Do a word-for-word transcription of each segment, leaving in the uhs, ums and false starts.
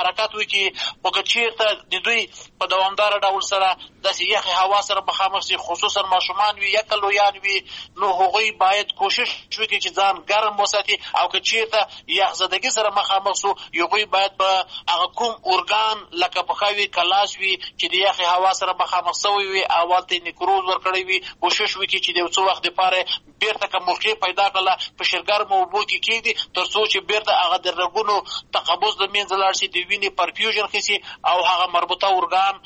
حرکت وکړي، خو که چېرته د دوی په دوامداره ډول سره داسې یخې هوا سره مخامخ شي، خصوصا ماشومان وي یا که لویان وي، نو هغوی باید کوشش وکړي چې ځان ګرم وساتي، او که چېرته یخزدګي سره مخامخ سو، هغوی باید په هغه کوم ارګان لکه پښه وي که لاس وي چې د یخې هوا سره مخامخ سوی وي، اول ته نیکروز ورکړی وي، کوشش وکړي چې د یو څه وخت دپاره بېرته که موقع پیدا کړله په شرګرمو اوبو کې کېږدي، تر څو چې بېرته هغه د رګونو تقبض د منځه لاړ شي، د وینې پرفیوژن ښه شي، او هغه مربوطه ارګان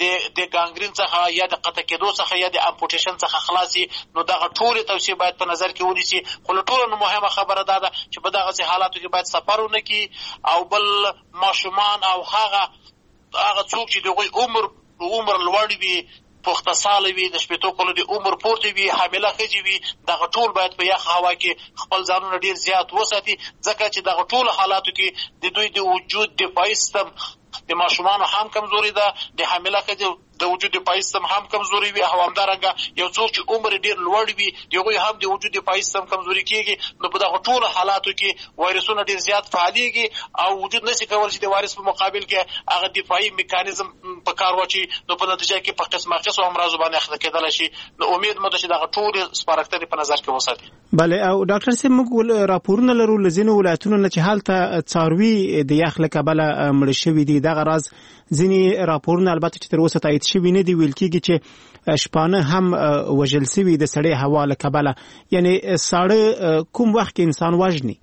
د ګانګرین څخه یا د قطع کېدو څخه یا د امپوټیشن څخه خلاصي. نو دغه ټولې توصیې باید په نظر کې ونیسي. خو له ټولو نه مهمه خبره دا ده چې په دغسې حالاتو کې باید سفر ونه کړي، او بل ماشومان او هغه هغه څوک چې د هغوی عمر عمر لوړ وي، پخته ساله وي، د شپېتو کلو د عمر پورته وي، حامله ښځې وي، دغه ټول باید په یخ هوا کې خپل ځانونه ډېر زیات وساتي، ځکه چې دغه ټولو حالاتو کې د دوی د وجود دفاعي سیستم د ماشومانو هم کمزوري ده، د حامله ښځې د وجود دفاعي سیستم هم کمزوري وي، او همدارنګه یو څوک چې عمر ډېر لوړ وي د هغوی هم د وجود دفاعي سیستم کمزوري کېږي. نو په دغه ټولو حالاتو کې وایرسونه ډېر زیات فعالېږي، او وجود نشي کولی چې د وایرس په مقابل کې هغه دفاعي میکانیزم په کار واچوي، نو په نتیجه کې په قسمه قسمو امراضو باندې اخته کېدلی شي. نو امید مو ده چې دغه ټولې سپارښتنې په نظر کې وساتي. بله، او ډاکټر صاحب موږ راپورونه لرو له ځینو ولایتونو نه چې هلته څاروي د یخ له کبله مړه شوي دي. دغه راز ځینې راپورونه البته چې تر اوسه تایید شوي نه دي، ویل کېږي چې شپانه هم وژل شوي د سړې هوا له کبله. یعنې ساړه کوم وخت کې انسان وژني؟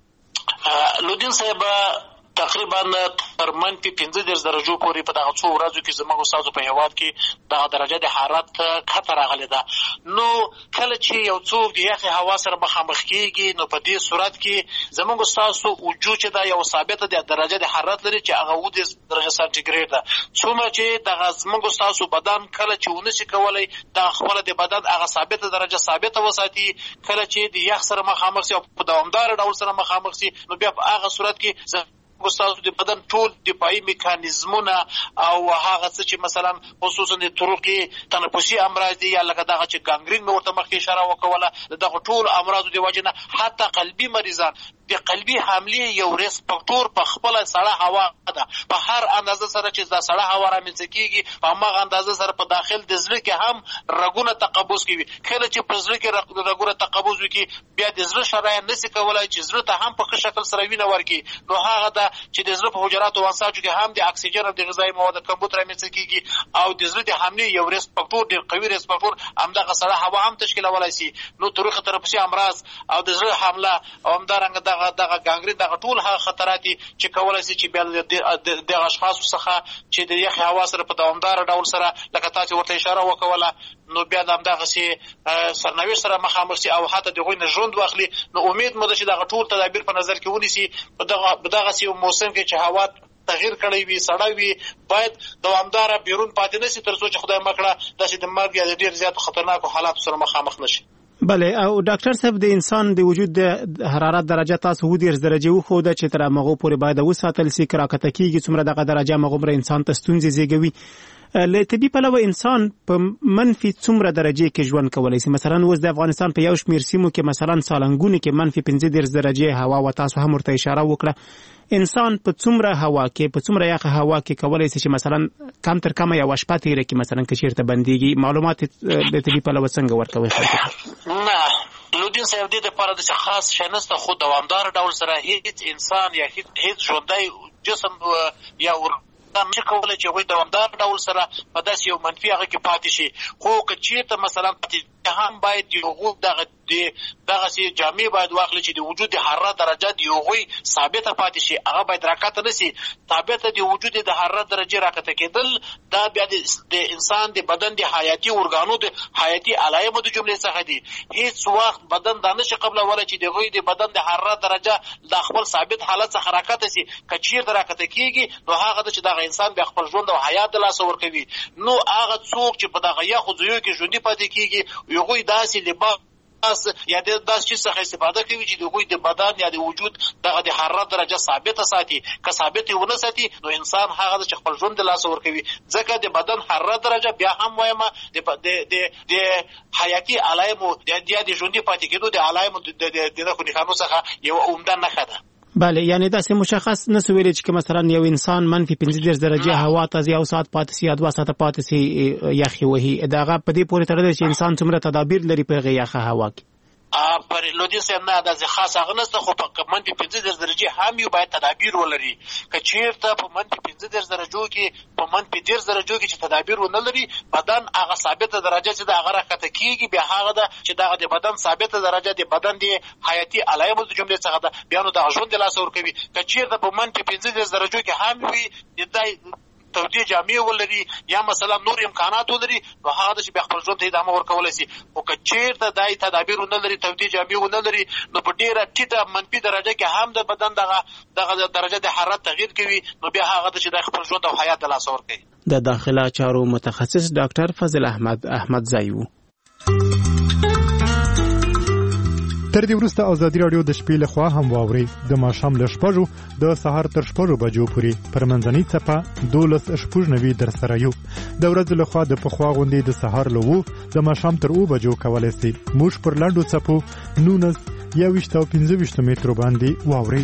لودین صاحب تقریبا تر منفي پنځه دېرش درجو پورې په دغه څو ورځو کې زموږ استادو په هېواد کې دغه درجه د حرارت کښته راغلې ده. نو کله چې یو څوک د یخې هوا سره مخامخ کېږي، نو په دې صورت کې زموږ استادو وجود چې دا یو ثابته د درجه د حرارت لري چې هغه اووه دېرش درجه سانتیګریډ ده. څومره چې دغه زموږ استادو بدن کله چې ونه شي کولی دغه خپله د بدن هغه ثابته درجه ثابته وساتي، کله چې د یخ سره مخامخ شي او په دوامداره ډول سره مخامخ شي، نو بیا په هغه صورت کې ستاسو د بدن ټول دفاعي میکانیزمونه او هغه څه چې مثلا خصوصا د طرقې تنفسي امراض دي، یا لکه دغه چې ګانګرین مې ورته مخکې اشاره وکوله، دغه ټول امراضو د وجې نه حتی قلبي مریضان د قلبي حملې یو ریسک فاکټور په خپله سړه هوا ده. په هر اندازه سره چې دا سړه هوا رامنځته کېږي، په هماغه اندازه سره په داخل د زړه کې هم رګونه تقبض کوي. کله چې په زړه کې رګونه تقبض وکړي، بیا د زړه شرايين نشي کولی چې زړه ته هم په ښه شکل سره وینه ورکړي. نو هغه ده چې د زړه په حجراتو او انساجو کې هم د اکسیجن او د غذایي موادو کمبود رامنځته کېږي، او د زړه د حملې یو ریسک فاکټور، ډېر قوي ریسک فاکټور همدغه سړه هوا هم تشکیلولی شي. نو طرق تنفسي امراض او د زړه حمله او همدارنګه دغه دغه ګانګرین، دغه ټول هغه خطرات چې کولی شي چې بیا د اشخاصو څخه چې د یخې هوا سره په دوامداره ډول سره لکه تاسې ورته اشاره وکوله، نو بیا د همدغسې سرنوشت سره مخامخ شي او حتی د هغوی نه ژوند واخلي. نو امید مو ده چې دغه ټول تدابیر په نظر کې ونیسي. په دغسې یو موسم کې چې هوا تغییر کړی وي، سړه وي، باید دوامداره بیرون پاتې نه شي تر څو چې خدای مکړه داسې د مرګ یا د ډېر زیاتو خطرناکو حالاتو سره مخامخ نه شي. بله، او ډاکټر صاحب د انسان د وجود د حرارت درجه تاسو اووه دېرش درجې وښوده چې تر هغو پورې باید وساتل شي. که راکته کېږي څومره دغه درجه همغومره انسان ته ستونزې زېږوي. له طبي پلوه انسان په منفي څومره درجې کې ژوند کولی شي؟ مثلا اوس د افغانستان په یو شمېر سیمو کې مثلا سالنګونو کې منفي پنځه دېرش درجې هوا و، تاسو هم ورته اشاره وکړه. انسان په څومره هوا کې، په څومره یخه هوا کې کولی شي چې مثلا کم تر کمه یوه شپه تېره کړي، مثلا که چېرته بندېږي؟ معلومات د طبي پلوه څنګه ورکوئ خلکو ته؟ نه، لودین صاحب دې دپاره داسې خاص شی نشته، خو دوامداره ډول سره هېڅ انسان یا هېڅ ژوندی جسم یا نشي کولی چې هغوی دوامدار ډول سره په داسې یو منفي هغه کې پاتې شي. خو که چېرته مثلا هم باید د هغوی دغه دغسې جامې باید واخلي چې د وجود د حرارت درجه د هغوی ثابته پاتې شي، هغه باید راکته نه شي. ثابته د وجود د حرارت درجې راکته کېدل دا بیا د انسان د بدن د حیاتي ارګانو د حیاتي علایمو د جملې څخه دي. هېڅ وخت بدن دا نشي قبلولی چې د هغوی د بدن د حرارت درجه د خپل ثابت حالت څخه راکته شي. که چېرته راکته کېږي، نو هغه ده چې دغه انسان بیا خپل ژوند او حیات د لاسه ورکوي. نو هغه څوک چې په دغه یخو ځایو کې ژوندي پاتې کېږي، هغوی داسې لباس یا د داسې چیز څخه استفاده کوي چې د هغوی د بدن یا د وجود دغه د حرارت درجه ثابته ساتي. که ثابت یې ونه ساتي، نو انسان هغه ده چې خپل ژوند د لاسه ورکوي. ځکه د بدن حرارت درجه بیا هم وایمه د حیاتي علایمو یا د ژوندي پاتې کېدو د علایمو د نښو نښانو څخه یوه عمده نښه ده. بله، یعنی دا سه مشخص نه سویل چې مثلا یو انسان منفي پنځه دېرش درجه هوا ته یو ساعت پاتې سي یا دوه ساعته پاتې سي یخي وهي، داغه په دې پورې تړلی چې انسان څومره تدابیر لري په هغه یخه هوا کې. ا پر لودي سم نه د خاص اغنسته خو په منفي پنځه دېرش درجه هم یو باید تدابیر ولري. که چیرته په منفي پنځه دېرش درجو کې په منفي دېرش درجو کې چې تدابیر ونه لري، بدن هغه ثابته درجه چې د هغه راکته کیږي، بیا هغه د چې دغه د بدن ثابته درجه د بدن د حیاتي علایمو د جملې څخه ده، بیا نو د ژوند د لاس ور کوي. که چیرته په منفي پنځه دېرش درجو کې هم وي د دای تودې جامې ولري یا مثلا نور امکانات ولري، نو هغه د بیا خپل ژوند ته ادامه ورکولی شي. او که چیرته دای تدابیر ونه لري، تودې جامې ونه لري، نو په ډیره ټیټه منفي درجه کې هم د بدن دغه دغه درجه د حرارت تغییر کوي، نو بیا هغه د چې د خپل ژوند او حیات د لاس ورکوي. د داخله چارو متخصص ډاکټر فضل احمد احمدزی وو. تر دې وروسته ازادي راډیو د شپې له خوا هم واوري د ماښام له شپږو د سهار تر شپږو بجو پورې پر منځنۍ څپه دولس شپږ نوي در سره یو. د ورځې له خوا د پخوا غونډې د سهار له وو د ماښام تر اوه بجو کولی سي موږ پر لنډو څپو نولس یوویشت او پنځه ویشت مترو باندې واوري.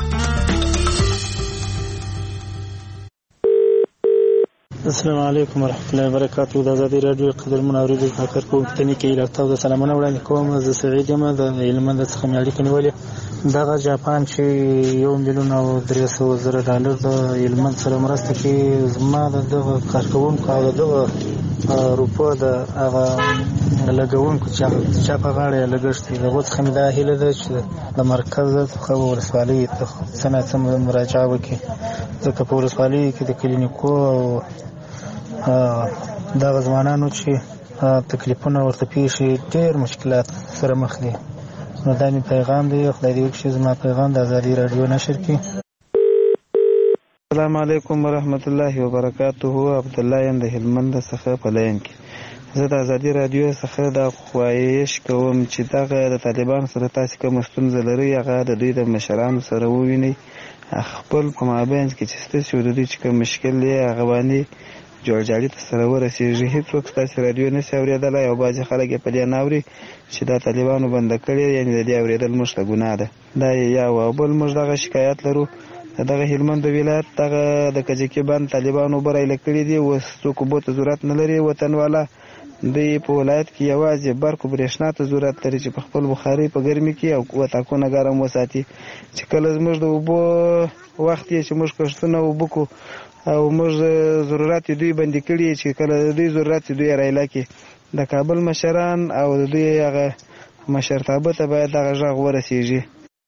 السلام علیکم ورحمۃ اللہ وبرکاتہ. د ازادي رادیو قدرمن اوریدونکو فکر کوم ته کې لکتاو د سلامونه وړاندې کوم. زه سعید یم د هلمند څخه مې اړیکه نیولې. دغه جاپان چې یو میلیون او درې سوه زره ډالر د هلمند سره مرسته کوي، زما د دغه کارکوونکو او د دغه روپو د هغه لګونکو چې هغه چا په غاړه یې لګښت دی، د هغو څخه مې دا هیله ده چې د مرکز څخه ولسوالۍ ته څه نه څه مراجعه وکړي، ځکه په ولسوالۍ کې د کلینیکو او دغه ځوانانو چې تکلیفونه ورته پیښ ډېر مشکلات سره مخ دي. نو دا مې پیغام دی، خدای دې وکړي زما پیغام د ازادي راډیو نشر کړي. السلام علیکم ورحمت الله وبرکاته. عبدالله یم د هلمند څخه په لاین کې. زه د ازادي راډیو څخه دا خواهش کوم چې دغه د طالبانو سره تاسې کوم ستونزه لرئ، هغه د دوی د مشرانو سره ووینئ، خپل په مابین کې چې ستاسو د دوی چې کوم مشکل دی هغه باندې جوړجاړي ته سره ورسېږي. هېڅوک ستاسې راډیو نشي اورېدلی او بعضې خلک یې په دې نه اوري چې دا طالبانو بنده کړې، یعنې د دې اورېدل موږ ته ګناه ده. دا یو او بل موږ دغه شکایت لرو، دغه هلمند ولایت دغه د کجکي بند طالبانو اوبه رایله کړي دي، اوس څوک اوبو ته ضرورت نه لري. وطنواله دوی په ولایت کې یوازې برق او برېښنا ته ضرورت لري چې په خپل بخارۍ په ګرمي کې او وطاقونه ګرم وساتي. چې کله زموږ د اوبو وخت یې چې موږ کښتونه اوبه کړو او موږ ضرورت دوی بندي کړي، چې کله د دوی ضرورت دوی رایله کړي، د کابل مشران او د دوی هغه مشرتابه ته باید دغه غږ ورسېږي.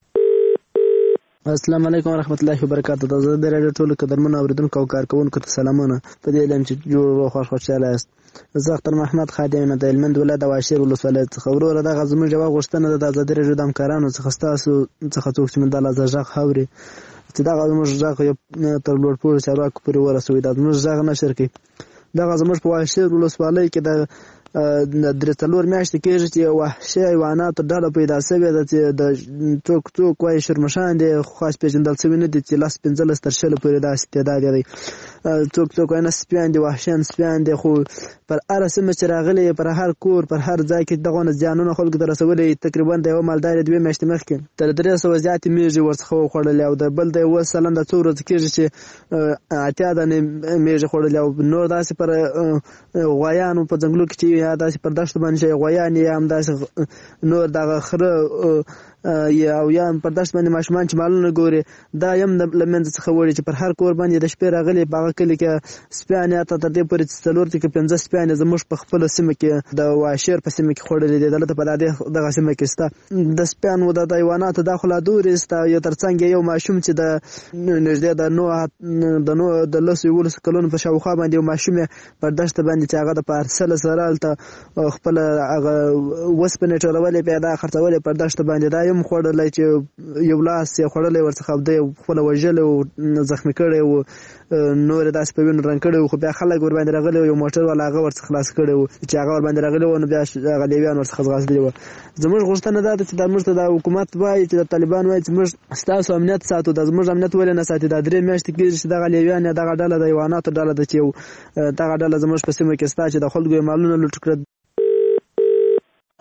السلام علیکم ورحمۃ اللہ وبرکاتہ. د ازادي راډیو ټولو قدرمنو اوریدونکو او کارکوونکو ته سلامونه. په دې علم چې جوړ او خوش خوشاله یاست. زه اختر محمد خادم د هلمند ولایت د واشیر ولسوالۍ څخه. وروره دغه زموږ یوه غوښتنه ده د ازادي راډیو د همکارانو څخه ستاسو څخه څوک چې دا لږ غږ اوري چې دغه زموږ غږ تر لوړ پوړو چارواکو پورې ورسوي، دا زموږ غږ نشر کړي. دغه زموږ په واشیر ولسوالۍ کې د درې څلور میاشتې کېږي چې وحشي حیواناتو ډله پیدا شوې ده چې د څوک څوک وایي شرمشان دي، خو خاص پېژندل شوي نه دي چې لس پنځلس تر شلو پورې داسې تعداد دی. څوک څوک وایي نه سپیان دي، وحشیان سپیان دي، خو پر هره سیمه چې راغلي، پر هر کور، پر هر ځای کې دغونه زیانونه خلکو ته رسولي. تقریبا د یوه مالدارې دوې میاشتې مخکې تر درې سوه زیاتې مېږې ورڅخه وخوړلې، او د بل د اووه سلنده څو ورځې کېږي چې اتیا دانې مېږې خوړلې، او نور داسې پر غویانو په ځنګلو کې چې یا داسې پر دښتو باندې چې غویان یا هم داسې نور دغه خره او یا پر دښت باندې ماشومان چې مالونه ګوري، دا یم له منځه څخه وړي چې پر هر کور باندې د شپې راغلي. په هغه کلي کې سپیان یا تر دې پورې چې څلور کې پنځه سپیان زموږ په خپله سیمه کې د واشیر په سیمه کې خوړلي دي. دلته په دغه سیمه کې شته د سپیانو د حیواناتو دا خو لا دورې شته. یو تر څنګ یو ماشوم چې د نږدې د نوه د نوه د لسو یولسو کلونو په شاوخوا باندې یو ماشوم پر دښته باندې چې هغه د پارسله سره هلته خپله هغه وسپنې ټولولې پیدا خرڅولې پر دښته باندې، دا یم خوړلی چې یو لاس یې خوړلی ورڅخه دی خپله وژلی و، زخمي کړی و، نور یې داسې په وینو رنګ کړی و. خو بیا خلک ورباندې راغلي و، یو موټر والا هغه ورڅخه خلاص کړی و چې هغه ورباندې راغلي و، نو بیا هغه لیویان ورڅخه ځغاستلي وه. زموږ غوښتنه دا ده چې دا موږ ته دا حکومت وایي چې د طالبان وایي چې موږ ستاسو امنیت ساتو. دا زموږ امنیت ولې نه ساتي؟ دا درې میاشتې کېږي چې دغه لیویان یا دغه ډله د حیواناتو ډله ده چې دغه ډله زموږ په سیمه کې شته چې د خلکو یې مالونه لوټ کړه.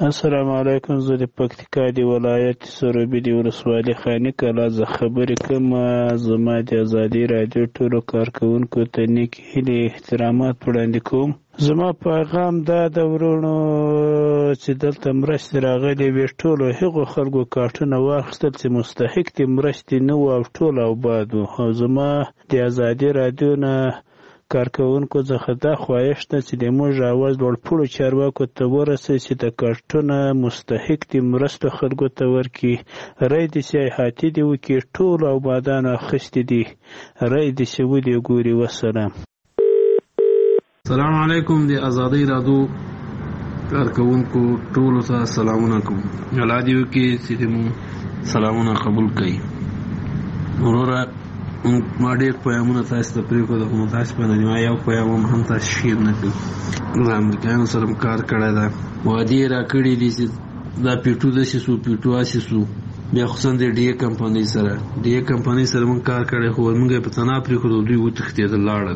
السلام علیکم. زه د پکتیکا د ولایت سروبي د ولسوالۍ خاني کلا زه خبرې کوم. زما د ازادي رادیو ټولو کارکوونکو ته نیک هیلې احترامات وړاندې کوم. زما پیغام دا د ورونو چې دلته مرستې راغلې وې ټولو هغو خلکو کارټونه واخیستل چې مستحق د مرستې نه وو او ټول آباد وو. او زما د ازادي رادیو نه کارکوونکو څخه دا خواهش ده چې د موږ اواز لوړپوړو چارواکو ته ورسوي چې د کارټونه مستحق د مرستو خلکو ته ورکړي. رای دې چې احاطې دې وکړي. ټولو آبادانو اخیستې دي. رای دې چې ولې ګوري. وسلام. السلام علیکم. د ازادۍ رادیو کارکوونکو ټولو ته سلامونه کوم. الله دې وکړي چې مو سلامونه قبول کړي. وروره ما ډېر پیغامونه تاسو ته پرېښودل خو تاسو په نه یو پیغام هم تاسو شیر نه کړي. له امریکایانو سره م کار کړی ده. وعدې یې راکړي دي چې دا پیټو داسې سو پیټو هسې سو. بیا خصوصا د ډي اے کمپنۍ سره ډي اے کمپنۍ سره موږ کار کړی خو موږ یې په تنها پرېښودو دوی وتښتېدل لاړل.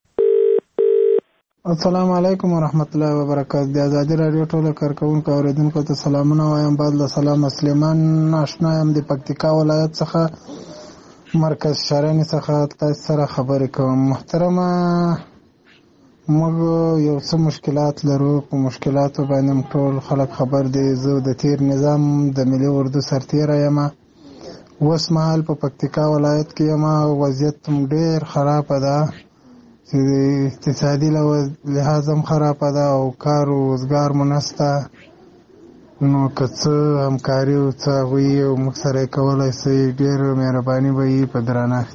السلام علیکم ورحمت الله وبرکاتہ. د ازادي رادیو ټولو کارکوونکو اورېدونکو ته سلامونه وایم. بعد له سلام سلیمان آشنا یم د پکتیکا ولایت څخه مرکز شرنی څخه تاسو سره خبرې کوم. محترمه موږ یو څه مشکلات لرو. په مشکلاتو باندې ټول خلک خبر دي. زه د تیر نظام د ملي اردو سرتیره یم. اوس مهال په پکتیکا ولایت کې یم. وضعیت ډېر خرابه ده. اقتصادي لحاظ هم خرابه ده او کار و روزګار مو نشته. نو که څه همکاري او څه هغوی او موږ سره یې کولی شئ ډېره مهرباني به وي په درنښت.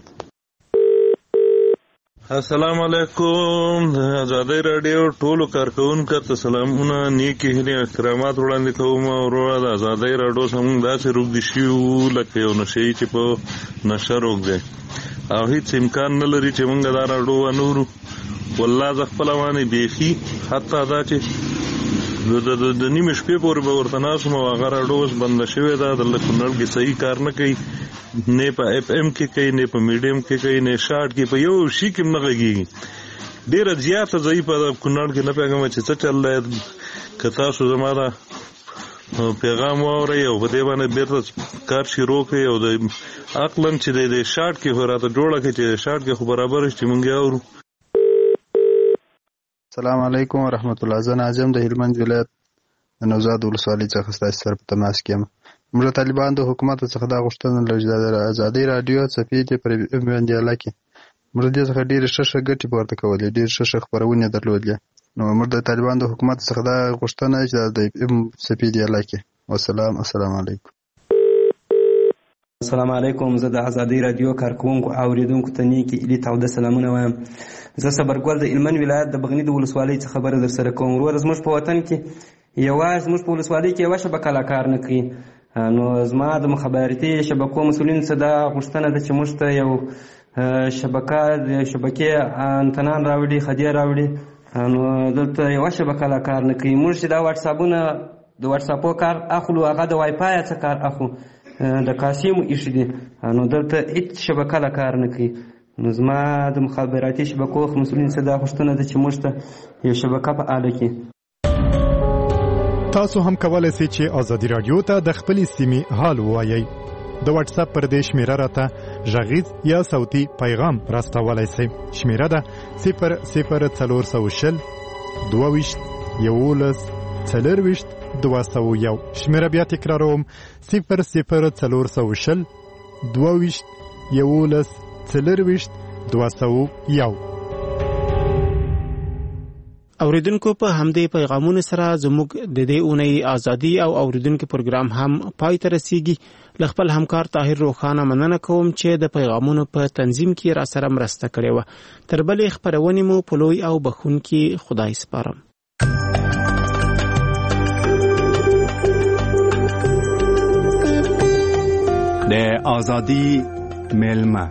السلام علیکم. د ازادۍ راډیو ټولو کارکوونکو ته سلامونه نیکې هیلې احترامات وړاندې کوم. وروره د ازادۍ راډیو څخه موږ داسې روږدي شوي وو لکه یو نشه یي چې په نشه روږ دی او هیڅ امکان نه لري چې موږ دا راډیو ونورو. والله زه خپله باندې بیخي حتی دا چې د نیمې شپې پورې به ورته ناست وم او هغه راډیو اوس بنده شوې ده. د کونړ کې صحیح کار نه کوي. نه په اف ام کې کوي نه په میډیم کې کوي نه شارټ کې په یو شي کې هم نه غږېږي. ډېره زیاته ضعیفه ده کونړ کې. نه پوهېږم چې څه چل دی. که تاسو زما دا پیغام واورئ او په دې باندې بېرته کار شروع کړئ او د عقلاً چې دی د شارټ کې خو راته جوړه کړئ چې شارټ کې خو برابر شي چې مونږ یې اورو. السلام علیکم ورحمت الله. زه ناظم د هلمند ولایت د نوزاد ولسوالۍ څخه ستاسو سره په تماس کې یم. موږ طالبان د حکومت څخه دا غوښتنه لرو چې د ازادۍ راډیو څپې دې پر بندیاله کې موږ دې څخه ډېرې ښه ښه ګټې پورته کولې. ډېر ښه ښه خپرونې درلودلې. نو موږ د طالبان د حکومت څخه دا غوښتنه چې د ام څپې دیاله کې. وسلام. السلام علیکم. السلام علیکم. زه د ازادۍ راډیو کارکوونکو اوریدونکو ته نیکې هیلې تاوده سلامونه وایم. زه صبرګل د هلمند ولایت د بغني د ولسوالۍ څخه خبره در سره کوم. وروره زموږ په وطن کې یوه زموږ په ولسوالۍ کې یوه شبکه لا کار نه کوي. نو زما د مخابراتي شبکو مسؤلینو څخه دا غوښتنه ده چې موږ ته یو شبکه د شبکې انتنان راوړي خدۍ راوړي. نو دلته یوه شبکه لا کار نه کوي. موږ چې دا واټساپونه د واټساپو کار اخلو هغه د وای فای څخه کار اخلو د کاسیمو ایښي دي. نو دلته هېڅ شبکه لا کار نه کوي. نو زما د مخابراتي شبکو مسؤلینو څخه دا غوښتنه ده چې موږ ته یو شبکه فعاله کړي. تاسو هم کولای شئ چې ازادي رادیو ته د خپلې سیمې حال ووایئ. د واتس اپ پر دې شمیره راته غږیز یا صوتي پیغام راستولای شئ. شمیره ده صفر صفر څلور سوه شل دوه ویشت یولس څلور ویشت دوه سوه یو. شمیره بیا تکراروم صفر صفر څلور سوه شل دوه ویشت یولس څلور ویشت دوه سوه یو. اوریدونکو په همدې پیغامونو سره زموږ د دې اونۍ ازادي او اوریدونکو پروګرام هم پای ته رسیږي. له خپل همکار طاهر روخانه مننه کوم چې د پیغامونو په تنظیم کې را سره مرسته کړې وه. تر بلې خپرونې مو په لوی او بخښونکي خدای سپارم. د ازادي ملمه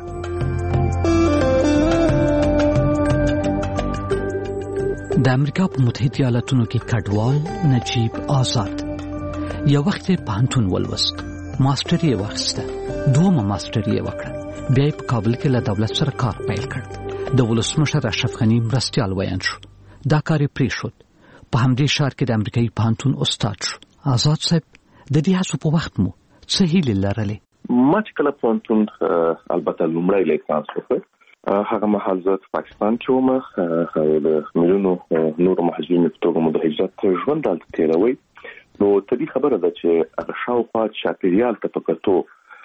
د امریکا په متحده ایالاتونو کې کډوال نجیب آزاد یو وخت په پوهنتون ولوست. ماستر یې واخیسته. دومره ماستر یې وکړه. بیا په کابل کې له دولت سره کار پیل کړ. د ولسمشر اشرف غني مرستیال ویان شو. دا کار یې پرېښود. په همدې ښار کې د امریکایي پوهنتون استاد شو آزاد صاحب د دې هڅو په وخت مو څه هیلې لرلې؟ ما چې کله پوهنتون البته لومړی لیسانس وکړ هغه مهال زه په پاکستان کې وم او د میلیونو نورو محصلینو په توګه مو د هجرت ژوند دلته تېروي. نو طبیعي خبره ده چې هغه شاوخوا چاپېریال ته په کتو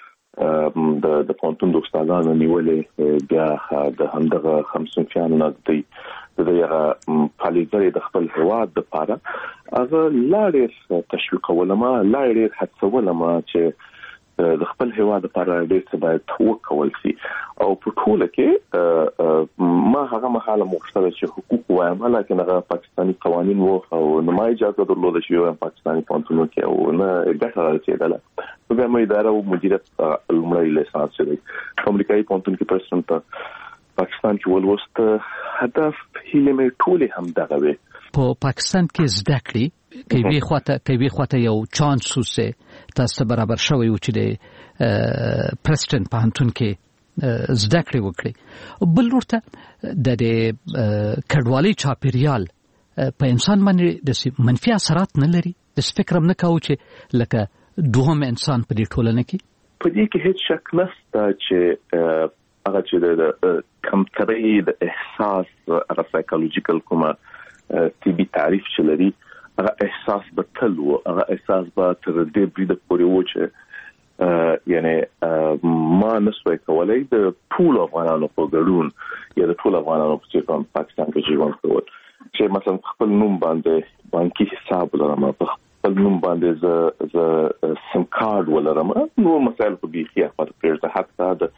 د د پوهنتون د استادانو نیولې بیا د همدغه خمسونفیانو نه د دغه فعالیتونه د خپل هېواد دپاره هغه لا ډېر تشویقولم، لا ډېر هڅولم چې د خپل هېواد لپاره ډېر څه باید وکول شي. او په ټوله کې ما هغه مهاله مغوښتل چې حقوق وایم، لکن هغه پاکستاني قوانین وو او نه ما اجازه درلوده چې وایم پاکستاني پوهنتونونو کې او نه ګټه رسېدله. نو بیا مې اداره او مدیریت لومړی لیسانس شوی امریکایي پوهنتون کې پرسنټ پاکستان کې ولوست. هدف هیله مې ټولې همدغه وي. په پاکستان کې زده کړې کوي خواته کوي خواته یو چانس وسه تاسو برابر شوی و چې د پرسټن پوهنتون کې زده کړې وکړي. بل ورته د کډوالۍ چاپیریال په انسان باندې د منفي اثرات نه لري؟ د فکر هم نه کاوه چې لکه دوهم انسان په دې ټولنه کې؟ په دې کې هیڅ شک نشته چې هغه چې د کمترۍ د احساس هغه سایکولوژیکل کومه طبي تعریف چې لري هغه احساس به تل و، هغه احساس به تر دې بریده پورې و چې یعنی ما نسوی کولای د ټول افغانانو په ګډون یا د ټول افغانانو په څیر پاکستان کې ژوند کول چې مثلا خپل نوم باندې بانکي حساب ولرم، په خپل نوم باندې ز ز سم کارت ولرم، نو مسایل په بیخي خپل پرته حتی د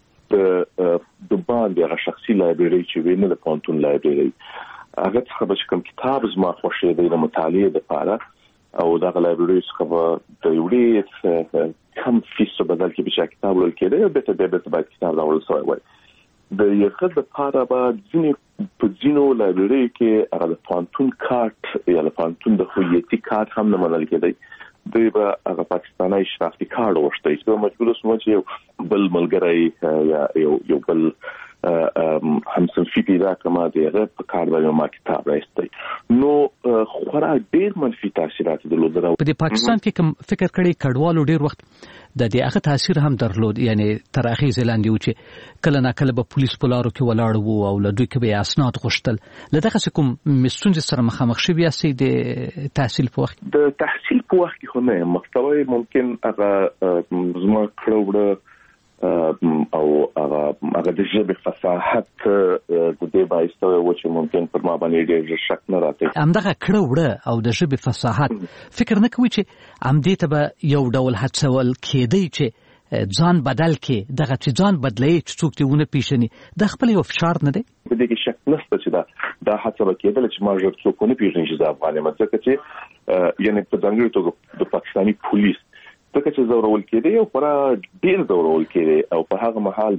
د باندې هغه شخصي لایبرری چې ویني د پوهنتون لایبرری هغه څخه به کوم کتاب زما خوښې دی د مطالعې لپاره او دغه لایبرری څخه به د یو ډېر کم فیس په بدل کې به کتاب ولول کېده، به ته به باید کتاب راوړل شوی وای. د یو لپاره به ځینې په ځینو لایبرری کې هغه د پوهنتون کارت یا د پوهنتون د هویتي کارت هم نه منل کېدی، دوی به هغه پاکستاني شناختي کارت وغوښتی چې مجبور شوم چې بل ملګری یا یو یو بل همصنفي پیدا کړم د هغه په کار باندې ما کتاب راوستی. نو خورا ډېر منفي تاثیرات درلودل. په دې پاکستان کې کوم فکر کړی کډوالو ډېر وخت د دې هغه تاثیر هم درلود، یعنی تر اخیز لاندې و چې کله نا کله به پولیس په لارو کې ولاړ وو او له دوی کې به اسناد غوښتل. له دغه کوم ستونزې سره مخامخ شوي یاستئ د تحصیل په وخت؟ د تحصیل په وخت کې خو نه محتوی ممکن هغه زما کړه وړه او هغه هغه د ژبې فصاحت د دې باعث و چې ممکن پر ما باندې ډېر شک نه راځي. همدغه کړه وړه او د ژبې فصاحت فکر نه کوي چې همدې ته به یو ډول هڅول کېدی چې ځان بدل کې دغه چې ځان بدلوي چې څوک دې ونه پیژني د خپل یو فشار نه دی؟ په دې کې شک نشته چې دا دا هڅه به کېدل چې ما ژر څوک ونه پیژني چې زه افغان یم، ځکه چې یعنی په ځانګړي توګه د پاکستاني پولیس ځکه چې زورول کېدی او خورا ډېر زورول کېدی او په هغه مهال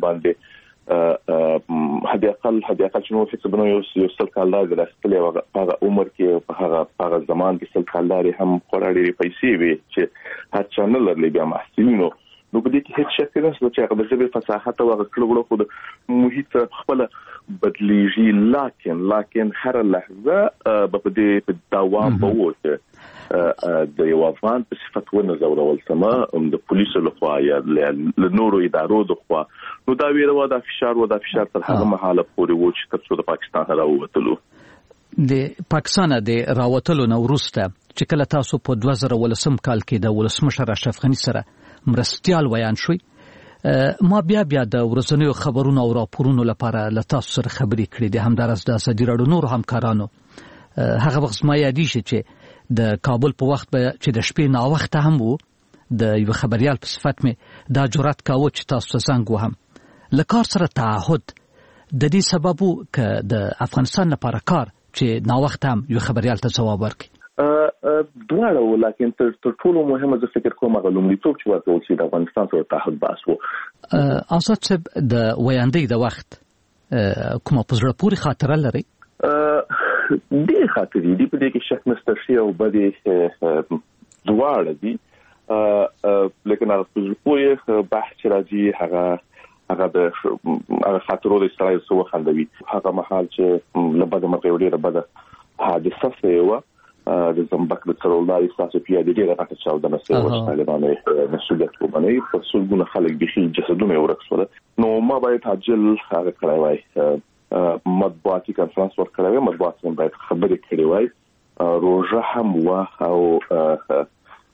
باندې حد اقل حد اقل چې نو هیڅ بنو یو سل کالدار د راستلې هغه عمر کې په هغه هغه زمان کې سل کالدار هم خورا ډېرې پیسې وي چې هر چا نه لرلې بیا محصلینو. نو په دې کې هیڅ شک نشته چې هغه د ژبې فصاحت او هغه کړه وړه خو د محیط خپله بدلیږي، لاکن لاکن هر لحظه به په دې په دوام به و چې د یو افغان په صفت ونه زورول سما د پولیسو لخوا یا له نورو ادارو لخوا. نو دا ویره و دا فشار و دا فشار تر هغه مهاله پورې و چې تر څو د پاکستان راووتلو. د پاکستان د راوتلو نه وروسته چې کله تاسو په دوه زره ولسم کال کې د ولسمشر اشرف غني سره مرستیال ویان شوي، ما بیا بیا د ورځنیو خبرونو او راپورونو لپاره له تاسو سره خبرې کړې دي، همدارس د ازادي راډیو نورو همکارانو. هغه وخت ما یادېږي چې د کابل په وخت به چې د شپې ناوخته هم وو د یو خبريال په صفت مې دا جرأت کاوه چې تاسو ته زنګ وهم. له کار سره تعهد د دې سبب وو که د افغانستان لپاره کار چې ناوخته هم یو خبريال ته ځواب ورکړي؟ دواړه و، لکن تر ټولو مهمه زه فکر کوم هغه لومړیتوب چې ورکول شي د افغانستان سره تعهد بحث و. آزاد صاحب د ویاندې د وخت کومه په زړه پورې خاطره لرئ؟ ډېر خاطرې دي، په دې کې شک نشته ښې او بدې دواړه دي، لیکن هغه په زړه پورې بحث چې راځي هغه هغه د هغه خاطرو د سړی څه وخندوي. هغه مهال چې له بده مرغه یو ډېره بده حادثه شوې وه د زمبک د څرولداري تاسو پیاده دي راته چاو د نسې او طالبانو مسؤلیت ومني په څلګونه خلک به جسدونه ورکسول نو ما باید عاجل هغه کړای وای مطبوعاتي کانفرنس ورکړای وای مطبوعات هم باید خبرې کړې وای روزه هم وا او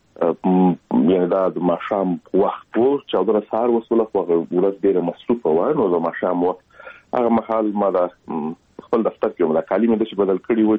یعنی دا د ماشام وخت وو چې د سهار وسوله خو ورځ ډیره مصروفه و نو د ماشام هغه مهال ما د خپل دفتر کې ولا کالي مې د بدل کړی و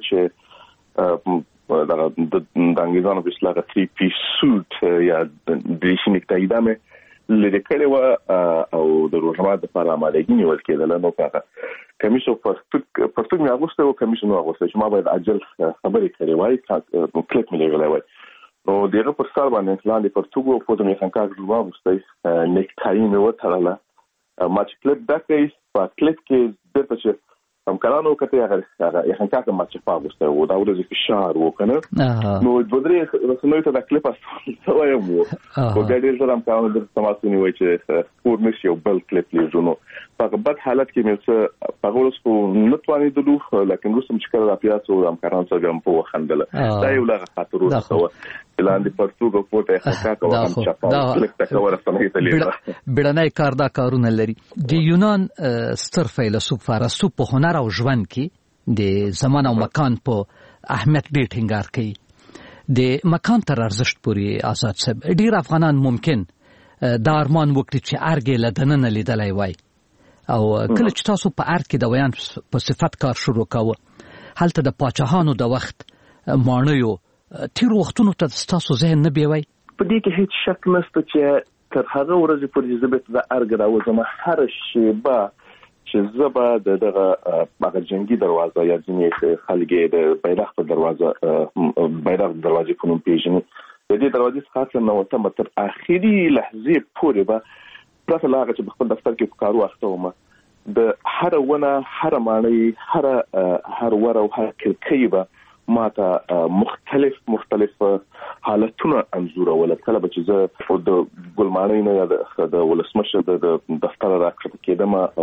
چې دا د انګلیزانو په اصطلاح تhree piece suit یا د شي نکته مې لري کړی و او د روزمات لپاره آمادګي نیول کېدل نو هغه کمیسو پرتګ پرتګ مې اغوسته او کمیسو نو اغوسته چې ما باید عاجل خبرې کړې وای کلیپ مې لګولای وای نو دغه پر سر باندې لاندې پرتګو په دې څنګه کاږه واغسته نیکټای مې وتړله ما چې کلیپ دکې په کلیپ کې د څه هم کارانو کته هغه هغه یې څنګه ما چې پاغسته و دا ورځ کې شهر وکنه نو د بدرې رسنوي ته د کلیپ اصل وایم وو په ګډیر سره هم کارانو د تماسونی وای چې پور نشي او بل کلیپ لیدونو په بد حالت کې مې څه په ورځ کو نتواني دلو لکه نو سم چې کړه د پیاسو هم کارانو سره هم په وخندله دا یو لغه خاطر وو لاندې پرتګو پورته څنګه کوم هم چاپاو کلیک تک ورسنه ایتلی بډنای کار دا کارونه لري د یونان ستر فیلسوف فارستو په هنر او ژوند کې د زمان او مکان په اهمیت ډېر ټینګار کوي د مکان تر ارزښت پوري آزاد صاحب ډېر افغانان ممکن دا ارمان وکړي چې ارګ له دننه لیدلای وای او کله چې تاسو په ارګ کې د ویان په صفت کار شروع کاوه هلته د پاچاهانو د وخت مانیو تیر وختونو ته تاسو ذهن نه بیوي په دې کې هیڅ شک نشته چې تر هغه ورځې پورې زبېت د ارګ راوځم هر شیبه چې زبا د دغه هغه جنگي دروازه یا ځینې خلګي د بیرغ په دروازه بیرغ دروازه کوم پیژني د دې دروازې څخه نو ته تر اخیری لحظه پورې به پرته لاغه چې خپل دفتر کې کارو اخته ومه د هر ونه هر معنی هر هر ور او هر کلکې به ماته مختلف مختلف حالتونه انزور ول کله چې زه د ګلمانۍ نه د ولسمشه د دفتر راکړه کېدم او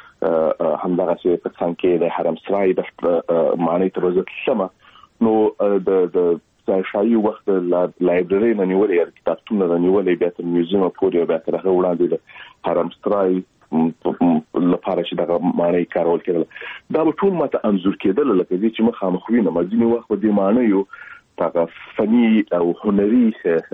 همدغه چې په څنګه کې د حرم سرای د معنی ته وزت شمه نو د د ځایشایي وخت لایبرری نه نیولې یا کتابتون نه نیولې بیا تر میوزیم پورې بیا تر هغه وړاندې د حرم سرای لپاره چې دغه معنی کارول کېدل دا به ټول ماته انزور کېدل لکه چې مخامخوي نه مزینه وخت د معنی یو هغه فني او هنري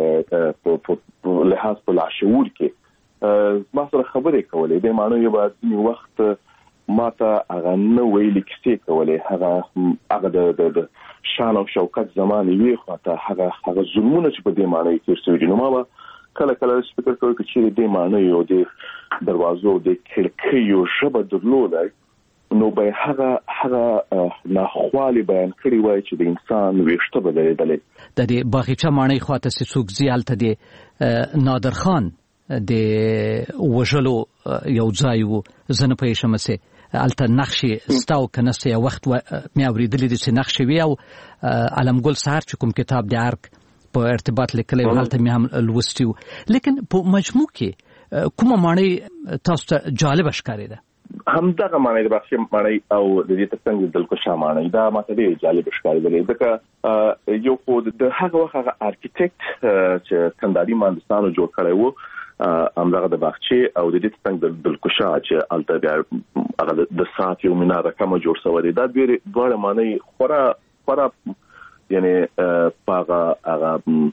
په لحاظ په لاشعور کې ما سره خبرې کولې د معنی یو بعد وخت ماته هغه نو ویل کیسې کولې هغه هغه د شان او شوکت زمانه وی خو ته هغه هغه ظلمونه چې په دې معنی کې تیر نو ما کله کله فکر کوم چې دې معنی یو د دروازو د کړکیو شبه درلودای نو به هغه هغه ناخوالي بیان کړی وای چې د انسان ویشته بدلېدلې د دې باغچه معنی خواته سڅوک زیالته د نادر خان د وجلو یو ځای وو زنه په شمسه الته نقشې ستاو کنه یو وخت مې اوریدلې چې نقشې وی او علمګل سهار چې کوم کتاب د ارک په ارتباط لیکلی و حالت مې هم لوستیو لیکن په مجموع کې کومه معنی تاسو ته جالب ښکارېده همدغه معنی د بخښي معنی او د دې ترڅنګ د دلکشا معنی دا ماته ډېر جالب ښکارېدل ځکه یو خو د هغه وخت هغه ارکیټیکټ چې کنداري مهندسانو جوړ کړی وو همدغه د بخښي او د دې ترڅنګ د دلکشا چې الته بیا هغه د ساعت یو مناره کوم جوړ شوی دا ډېر معنی خورا خورا یعنی پاغه هغه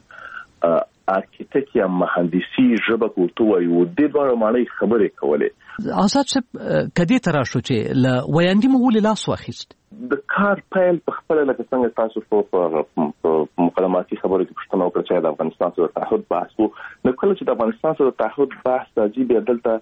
ارکیټیک یا مهندسي ژبه کوته وایو د ډېر معنی خبرې کولې آزاد صاحب کدی ترا شو چې ل ویاندې مو لاس واخیست د کار پیل په خپل لکه څنګه تاسو په مقدماتي خبرو کې پښتنو پر چې د افغانستان سره تعهد بحث وو نو کله چې د افغانستان سره تعهد بحث راځي بیا دلته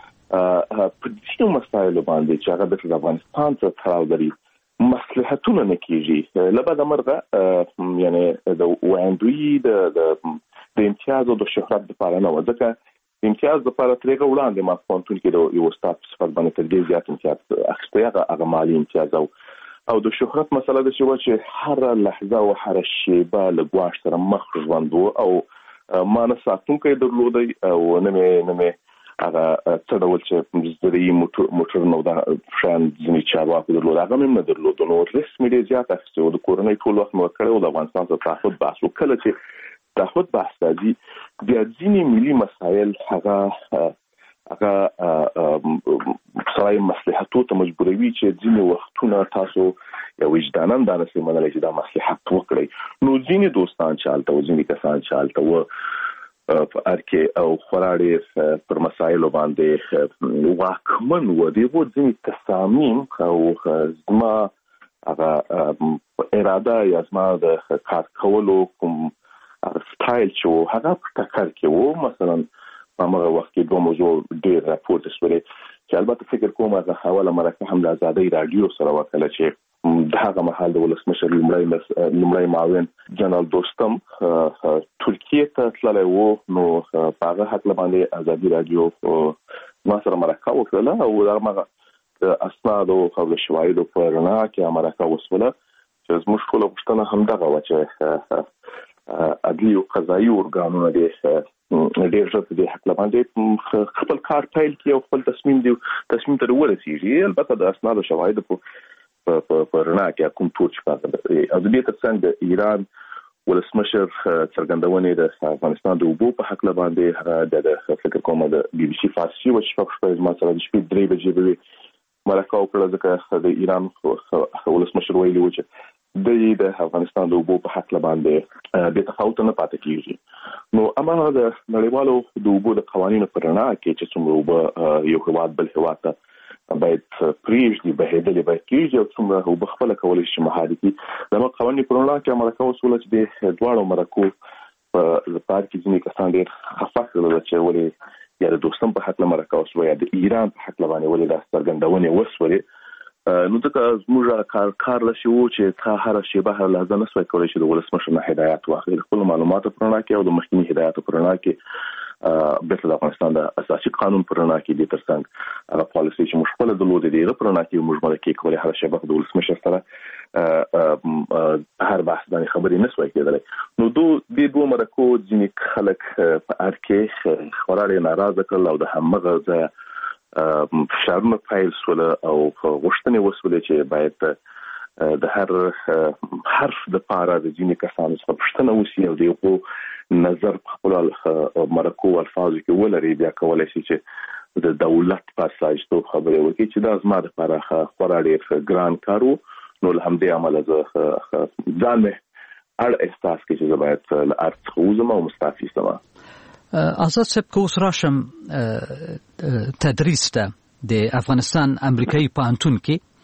په دې مسایلو باندې چې هغه د افغانستان سره تړاو لري مصلحتونه نکېږي لبا د مرغه یعنی د ویاندوی د د امتیاز او د شهرت لپاره نه وځکه امتیاز لپاره ترېګه وړاندې ما پونتون کې د یو استاد په صفت باندې تر دې زیات امتیاز اخیسته هغه مالی امتیاز او او د شهرت مسله د شو چې هر لحظه او هر شیبه له ګواښ سره مخ ژوند او ما نه ساتونکو درلودي او نه مې نه مې هغه څه ډول چې زری موټر نو دا فرند ځنی چارواکو درلود هغه هم نه درلود نو رسمي ډیر زیات اخیستو د کورونې ټول وخت نو کړو د افغانستان څخه تعهد بحث وکړل چې تعهد بحث دی بیا ځینی ملي مسایل هغه هغه سړی مصلحتو ته مجبوروي چې ځینی وختونه تاسو یو وجدانن دا نسي منلای چې دا مصلحت وکړي نو ځینی دوستان چالته او ځینی کسان چالته و په ارکه او خراړې پر مسایلو باندې واکمن و دی و ځینی تصامیم او زما هغه اراده یا زما د کار کولو کوم سټایل چې هغه په ټکر کې و مثلا په هغه وخت کې دوه موضوع ډېر راپورته شولې چې البته فکر کوم چې حواله مرکه هم د آزادۍ رادیو سره وکړه چې د هغه مهال د ولسمشر لومړی لومړی معاون جنرال دوستم ترکیه ته تللی و نو په هغه حق باندې آزادۍ رادیو ما سره مرکه وکړه او هغه د اسناد او د شواهد په رڼا کې مرکه وسوله چې زموږ ټول غوښتنه هم دغه و چې عدلي او قضایي ارګانونه دي ډېر ژر د حق باندې خپل کار پیل کړي او خپل تصمیم دی تصمیم ته ورسیږي البته د اسناد او شواهد په په رڼا کې کوم ټول څه کوي او د دې ترڅنګ د ایران ولسمشر څرګندونه د افغانستان د اوبو په حق باندې هغه د فکر کوم د بي بي سي فارسي او شپږ شپږ ما سره د شپې درې بجې به مرکه وکړه ځکه د ایران ولسمشر ویلي و چې د افغانستان د اوبو په حق باندې د تفاوت نه پاتې کیږي نو امانه د نړیوالو د اوبو د قوانینو پر رڼا کې چې څومره اوبه یو هواد بل هواد ته باید پریږدي بهېدلې باید کېږي او څومره اوبه خپله کولی شي مهاري کړي زموږ قوانین پر رڼا کې مرکه وسوله چې د دواړو مرکو په لپاره کې ځینې کسان ډېر خفه کړل چې ولې یا د دوستم په حق مرکه وسوله یا د ایران په حق باندې ولې دا څرګندونې وسولې نو ځکه زموږ کار کار لشي وو چې تا هر شی به هر لحظه نه سوي کولای شي د ولسمشر نه هدایت واخلي خپل معلومات پر رڼا کې او د مخکنی هدایت پر رڼا کې به د افغانستان د اساسي قانون پر رڼا کې د ترڅنګ هغه پالیسي چې مشغله د لود دی پر رڼا کې موږ مله کې کولای هر شی به د ولسمشر سره هر بحث باندې خبرې نه سوي کېدلای نو دو د دوه مرکو ځینې خلک په ارکه خوراره ناراضه کړل او د همغه ځای فشارونه پیل سوله او غوښتنې وسولې چې باید د هر حرف د پاره د ځینې کسانو څخه پوښتنه وشي او دغه نظر په خپل مرکو الفاظو کې ولري بیا کولای شي چې د دولت په اساس ته خبرې وکړي چې دا زما لپاره خورا ډېر ګران کار وو نو له همدې عمله زه ځان مې اړ احساس کې چې زه باید له ارڅ خوځم او مستعفي سم آزاد صاحب که اوس راشم تدریس ته د افغانستان امریکایي پوهنتون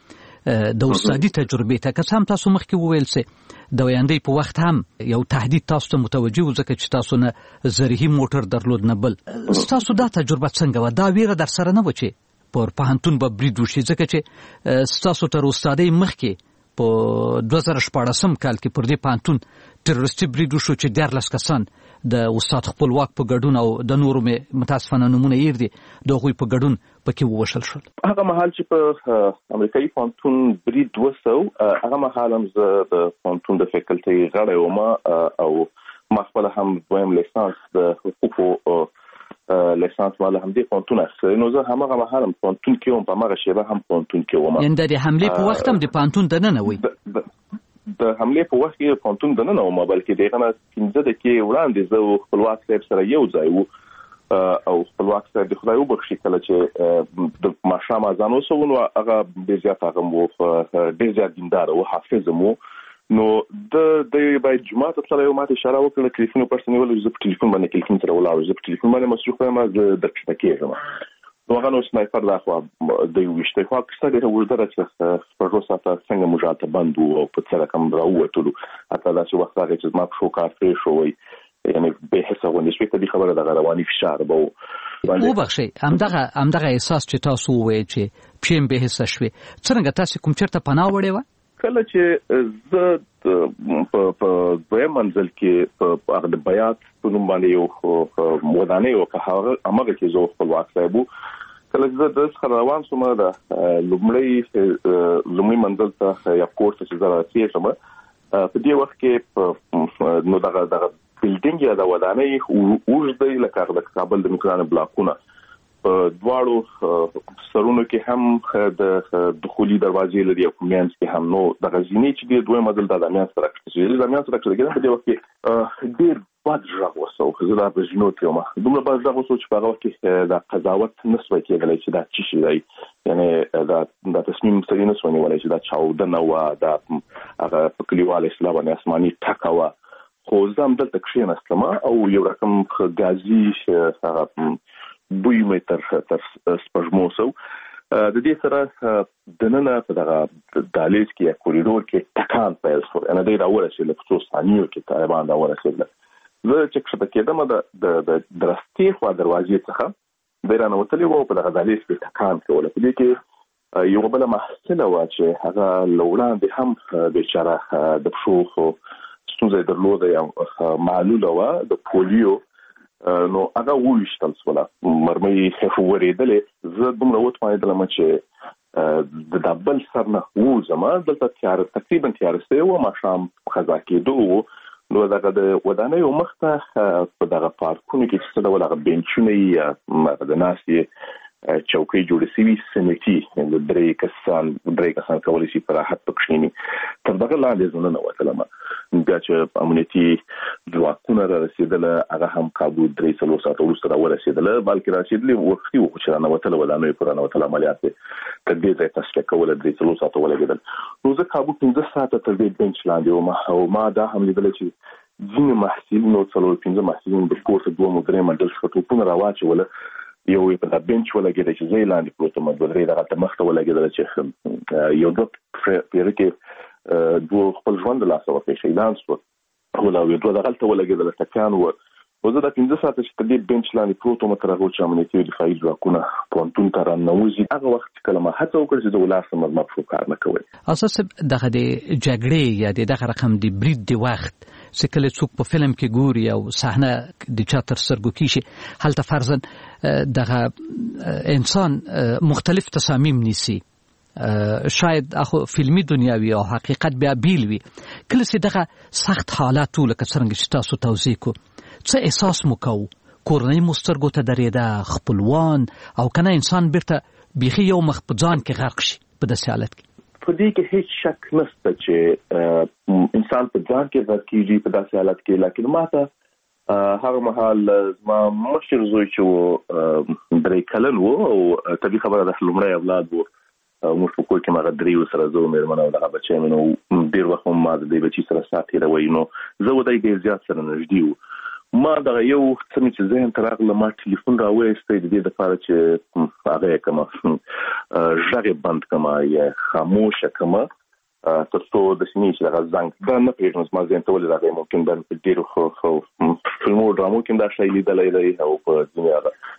کې د استادي تجربې ته که هم تاسو مخکې وویل سئ د ویاندې په وخت هم یو تهدید تاسو ته متوجه و ځکه چې تاسو نه زرهي موټر درلود نه بل تاسو دا تجربه څنګه و دا ویره در سره نه و چې پر پوهنتون به برید وشي ځکه چې تاسو تر استادۍ مخکې په دوه زره شپاړسم کال کې پر دې پوهنتون تروریستي برید وشو چې دیارلس کسان د استاد خپلواک په ګډون او د نورو متاسفانه نمونه یې دي د هغوی په ګډون پکې ووشل شول هغه مهال چې په امریکایي پوهنتون برید وسو هغه مهال هم زه د پوهنتون د فیکلټي غړی وم او ما خپل هم دویم لیسانس د حقوقو لیسانس مال هم دې پوهنتون اخلي نو زه هم هغه مهال هم پوهنتون کې وم په هغه شیبه هم پوهنتون کې وم یعنې د حملې په وخت هم د پوهنتون دننه وي د حملې په وخت کې پوهنتون دننه وم بلکې دغه نه پنځه دقیقې وړاندې زه خپلواک صاحب سره یو ځای وو او خپلواک صاحب د خدای وبخښي کله چې د ماښام اذان وسو نو هغه ډېر زیات هغه مو ډېر زیات دیندار او حافظ مو نو د د باید جمعه ته سره یو ماته اشاره وکړه ټلیفون پرسنل ولې زه په ټلیفون باندې کلیکم سره ولاړ زه په ټلیفون باندې مصروف یم زه د چټکیږم نو هغه نو سنایپر دا خو د وشته خو کسته د ورځره چې په روسا ته څنګه مجاهد بندو او په څه رقم راووتلو حتی دا چې وخت راغی چې ما په شو کار فری شوی یعنی به حساب ونیسوي ته د خبره د رواني فشار به او بخشي همدغه همدغه احساس چې تاسو وې چې پیم به حساب شوي څنګه تاسو کوم چرته پناه وړې و کله چې زه په دویم منزل کې په هغه د بیات په نوم باندې یو ودانۍ او هغه هغه کې زه خپلواک صاحب کله چې زه د څخه روان شوم د لومړی لومړی منزل ته یا کوټ ته چې زه راسېږم په دې وخت کې نو دغه دغه بلډینګ یا د ودانۍ اوږد دی لکه د کابل د میکران بلاکونه دواړو سرونو کې هم د دخولي دروازې لري او کومینس کې هم. نو د غزینې چې د دوه مدل د امیان سره چې د امیان سره کې په دې وخت کې ډېر بد ژغ وسو خو زه د بجنو ته ما دومره بد ژغ وسو چې په هغه کې د قضاوت نسوي کېدلی چې دا چی شي دی، یعنی دا د تصمیم سره نسوي ولای چې دا چاودنه و دا هغه په کلیوال اسلام باندې آسماني ټکا و. خو زم دلته کښېناستم او یو رقم غازي هغه بوی مې تر تر سپږمو سو. د دې سره د نن په دغه دالیز کې یا کوریډور کې ټکان پیل شو، ان د راورسېدل په څو ثانیو کې طالبان دا ورسېدل. زه چې څه کېدم د د درستي خو دروازې څخه د ایران وتلی وو په دغه دالیز کې ټکان کول. په دې کې یو بل محصله و چې هغه لوړاندې هم بیچاره د پښو ستونزه درلوده یا معلوله و د پولیو، نو هغه وویشتل سوله مرمۍ ورېدلې. زه دومره وتمایدلم چې د دبل سر نه ووځم. دلته تیار تقریبا تیار سوی و، ماښام خزا کېدو و. نو دغه د ودانیو مخ ته په دغه پارکونو کې چې څه ډول هغه بینچونه یا د ناستې چوکۍ جوړې سوي سمیتي د درې کسان درې کسان کولی شي په راحت په کښېني. تر دغه لاندې زه ننوتلم. بیا چې امنیتي ځواکونه را رسېدله هغه هم کابو درې څلور ساعته وروسته راورسېدله، بلکې راسېدلې وختي وو چې رانوتله ودانیو په رانوتل عملیات تر دې ځای تصفیه کوله درې څلور ساعته ولګېدل. نو زه کابو پنځه ساعته تر دې بینچ لاندې وم او ما دا هم لیدله چې ځینې محصلینو څلور پنځه محصلینو د پورته دوه مو درې منډل څخه توپونه راواچوله. یو یې په دا بینچ ولګېده چې زه یې لاندې پروت وم، دوه درې دغلته مخته ولګېدله چې یو دوه پیره کې دوه خپل ژوند له لاسه ورکړی شهیدان سول او یو دوه دغلته ولګېدله ټپیان وو. او زه دا پنځه ساعته چې په دې بینچ لاندې پروت وم تر هغه چې امنیتي او دفاعي ځواکونه پوهنتون ته راننوځي، هغه وخت چې کله ما هڅه وکړه چې زه ولاړ سم زما پښو کار نه کوی. اساس دغه د جګړې یا دغه رقم د برید د وخت چې کله څوک په فلم کې ګوري او صحنه د چا تر سترګو کېږي هلته فرضاً دغه انسان مختلف تصامیم نیسي، شاید اخو فلمی دنیاوی او حقیقت بیا بیل وي. کله چې دغه سخت حالات لکه څرنګه چې تاسو توضیح کو څه احساس مو کوو؟ کورنۍ مو سترګو ته درېده، خپلوان او کنه انسان بیرته بیخي یو مخ په ځان کې غرق شي په داسې حالت کې؟ په دې کې هیڅ شک نشته چې انسان په ځان کې غرق کېږي په داسې حالت کې. لکن ما ته هغه مهال زما مشر زوی چې و درې کلن و او طبیعي خبره ده لومړی اولاد و. موږ په کور کې ما درې سره زه مېرمن او دغه بچی مې نو ډېر وخت هم ما د دې بچي سره ساعت تېروی. نو زه و دی ډېر زیات سره نږدې وو. ما دغه یو څه مې چې ذهن ته راغله ما ټلیفون راویستی د دې دپاره چې هغه یې کړمه غږ یې بند کړمه یا خاموشه کړمه تر څو داسې نه وي چې دغه زنګ دا نه پوهېږم زما ذهن ته ولې راغی. ممکن دا په ډېرو فلمو ډرامو کې دا شی لیدلی دی او په ځینې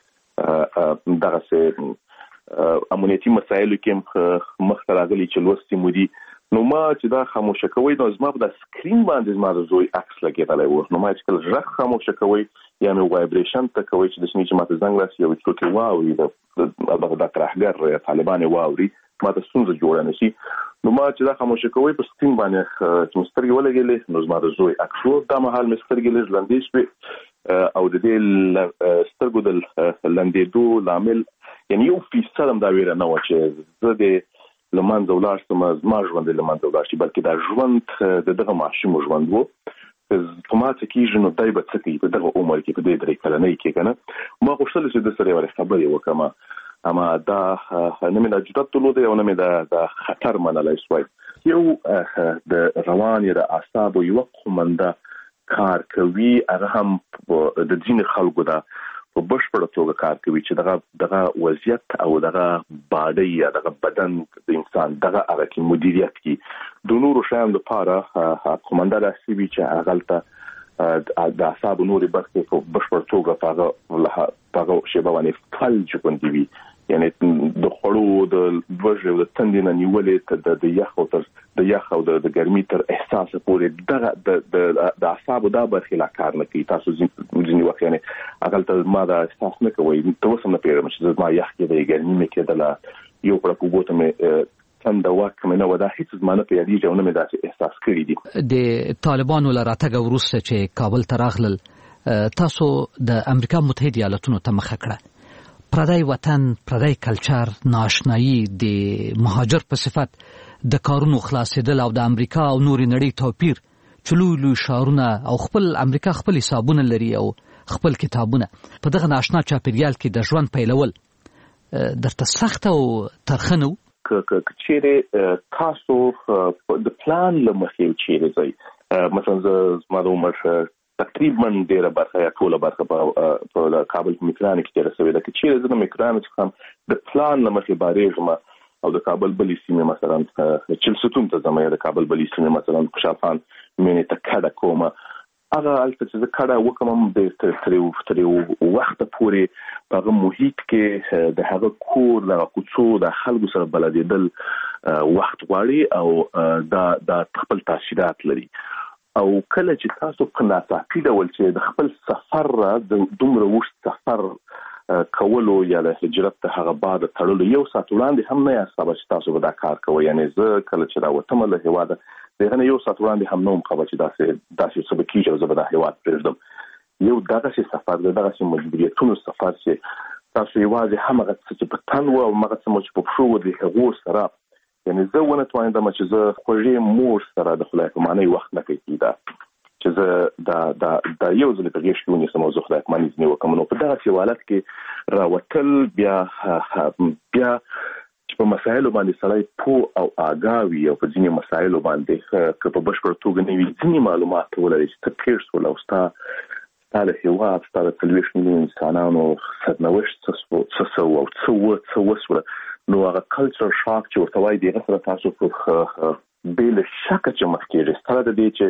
هغه دغسې امنیتي مسایلو کې مخته راغلي چې لوستي مو دي. نو ما چې دا خاموشه کوي نو زما په دا سکرین باندې زما د زوی عکس لګېدلی و. نو ما چې کله غږ خاموشه کوي یا مې وایبریشن ته کوي چې داسې نه چې ما ته زنګ راسي او څوک یې واوري دغه دا ترهګر یا طالبان یې واوري ما ته ستونزه جوړه نه شي. نو ما چې دا خاموشه کوي په سکرین باندې چې مې سترګې ولګېدلې نو زما د زوی عکس و. دا مهال مې سترګې لږ لندې شوې او د دې سترګو د لندېدو لامل یعنی یو فیصد هم دا ویره نه وه چې زه د له منځه ولاړ شم، زما ژوند یې له منځه ولاړ شي، بلکې دا ژوند د دغه ماشوم ژوند و. په ما څه کېږي نو دی به څه کوي په دغه عمر کې په دې درې کلنۍ کې که نه. ما غوښتل چې د سره یوه خبرې وکړم، اما دا نه مې دا جرأت درلودی او نه مې دا خطر منلی سوی. یو د روانې د اعصابو یوه قومنده کار کوي، هغه هم د ځینې خلکو ده په بشپړه توګه کار کوي چې دغه دغه وضعیت او دغه باډۍ یا دغه بدن د انسان دغه هغه کې مدیریت کړي. د نورو شیانو لپاره قومنده داسې وي چې هغلته د اعصابو نورې برخې په بشپړه توګه په هغه شیبه باندې فلج غوندې وي، یعنی د خوړو د لوږې او د تندې نه نیولې د یخ او تر د یخ او د ګرمۍ تر احساسه پورې دغه د اعصابو دا برخې لا کار نه کوي. تاسو ځینې وخت یعنی هغلته ما دا احساس نه کوئ، ته اوس هم نه پوهېږم چې زما یخ کېدی ګرمي مې کېدله یو پړک اوبو ته مې څنډه واک مې نه وه، دا هېڅ زما نه په یادېږي او نه مې داسې احساس کړي دي. د طالبانو له راتګه وروسته چې کابل ته راغلل تاسو د امریکا متحده ایالتونو ته مخه کړه، پردی وطن، پردی کلچر، ناشنایی د مهاجر په صفت د کارونو خلاصېدل او د امریکا او نورې نړۍ توپیر چې لوی لوی ښارونه او خپل امریکا خپل حسابونه لري او خپل کتابونه، په دغه ناشنا چاپیریال کې د ژوند پیلول درته سخت او ترخه نه و؟ که چیرې تاسو د پلان له مخې چیرې ځئ، مثلا زما د عمر تقریبا ډیره برخه یا ټوله برخه په کابل په میکرانو کې تېره سوې ده، که چیرې زه د میکرانو څخه د پلان له مخې بارېږم او د کابل بلې سیمې مثلا چلستون ته ځم یا د کابل بلې سیمې مثلا خوشحال خان مینې ته کډه کوم، هغه هلته چې زه کډه وکړم د تر یو وخته پورې په هغه محیط کې د هغه کور دغه کوڅو د خلکو سره بلدېدل وخت غواړي او دا دا خپل تاثیرات لري. او کله چې تاسو په ناڅاپي ډول چې د خپل سفر د دومره اوږد سفر کولو یا د هجرت ته هغه بعد تړلو یو ساعت وړاندې هم نه یاست خبر چې تاسو به دا کار کوئ، یعنې زه کله چې راوتم له هېواده د هغه نه یو ساعت وړاندې هم نه وم خبر چې داسې داسې څه به کېږي او زه به دا هېواد پرېږدم. یو دغسې سفر دی، دغسې مجبوریتونو سفر چې تاسو یوازې همغه څه چې په تن وو او همغه څه مو چې په پښو وو د هغو سره، یعنی زه ونه توانېدم چې زه خوږې مور سره د خدای په معنی وخت نه کوي کېده چې زه دا دا دا یو ځل په غېږ کې ونیسم او زه خدای په معنی ځینې وکړم. نو په دغسې حالت کې راوتل بیا بیا چې په مسایلو باندې سړی پوه او آګاه وي او په ځینې مسایلو باندې که په بشپړه توګه نه وي ځینې معلومات ولري چې ته تېر شول او ستا ستا د هېواد ستا د څلوېښت میلیون انسانانو سرنوشت څه سو او څه و څه وسوله، نو هغه کلچر شاک چې ورته وایي د هغه سره تاسو په بې له شکه چې مخ کېږئ، سره د دې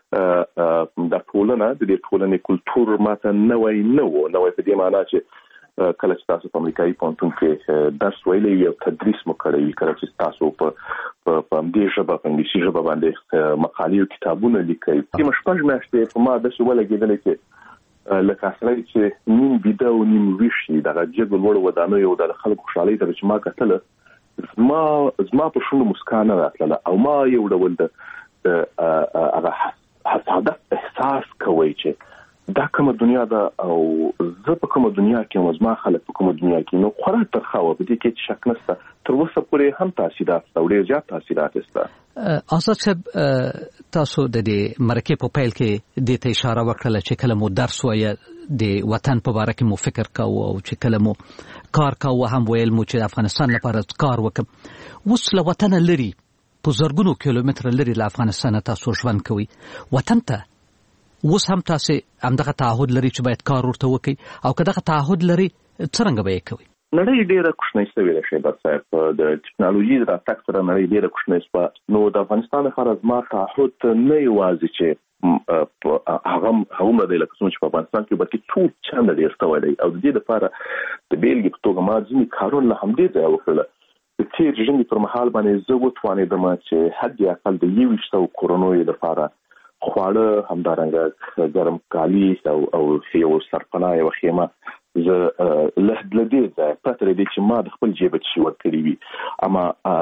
چې دا ټولنه د دې ټولنې کلتور ماته نوی نه و، نوی په دې معنا چې کله چې تاسو په امریکایي پوهنتون کې درس ویلی وي او تدریس مو کړی وي، کله چې تاسو په په همدې ژبه په انګلیسي ژبه باندې مقالې او کتابونه لیکئ، کومه شپږ میاشتې په ما داسې ولګېدلې چې لکه سړی چې نیم بیده او نیم ویښ شي، دغه جګو لوړو ودانیو او د خلکو خوشحالۍ ته چې ما کتله زما زما په شونډو مسکا نه راتلله او ما یو ډول د هغه حسادت احساس کوئ چې دا کومه دنیا ده او زه په کومه دنیا کې یم، زما خلک په کومه دنیا کې، نو خورا ترخه وه، په دې کې هېڅ شک نشته. تر اوسه پورې هم تاثیرات شته او ډېر زیات تاثیرات شته. آزاد صاحب، تاسو د دې مرکې په پیل کې دې ته اشاره وکړله چې کله مو درس وایه د وطن په باره کې مو فکر کوو او چې کله مو کار کوو هم ویل مو چې د افغانستان لپاره کار وکړم. اوس له وطنه لرې په زرګونو کیلومتره لرې له افغانستانه تاسو ژوند کوئ، وطن ته اوس هم تاسو همدغه تعهد لري چې باید کار ورته وکړئ، او که دغه تعهد لري څرنګه به یې کوئ؟ نړۍ ډېره کوچنۍ شوې ده شهباز صاحب، د ټکنالوژي د راتګ سره نړۍ ډېره کوچنۍ شوه، نو د افغانستان لپاره زما تعهد نه یوازې چې هغه هغومره دی لکه څومره چې په افغانستان کې بلکې څو چنده ډېر شوی دی، او د دې لپاره د بېلګې په توګه ما ځینې کارونه له همدې ځایه وکړله. د تېر ژمي پر مهال باندې زه وتوانېدم چې حد اقل د یوویشت سوو کورنیو لپاره خواړه، همدارنګه ګرم کالي او او یو سرپناه یوه خیمه زه له دې ځایه پرته له دې چې ما د خپل جیبه څه شي ورکړي وي، اما